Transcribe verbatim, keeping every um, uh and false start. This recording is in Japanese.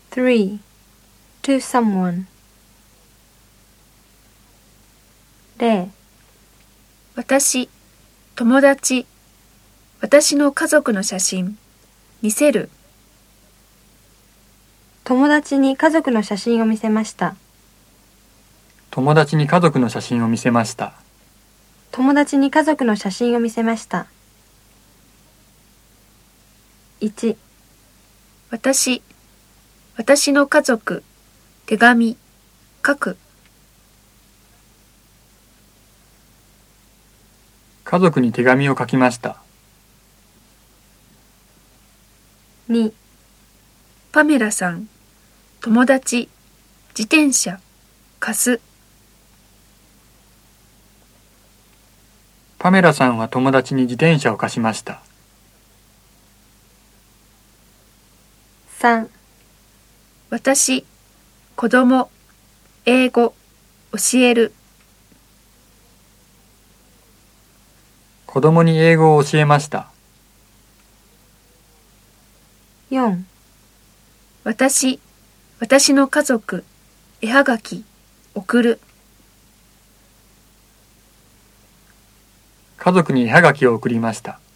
three. To someone. 例、 私、友達、私の家族の写真、見せる。 友達に家族の写真を見せました。 友達に家族の写真を見せました。 友達に家族の写真を見せました。いち、 私、私の家族、手紙、書く。 家族に手紙を書きました。 に、 パメラさん、友達、自転車、貸す。 パメラさんは友達に自転車を貸しました。 さん、 私、子供、英語、教える。 子供に英語を教えました。 よん、 私、私の家族、絵はがき、送る。 家族に絵はがきを送りました。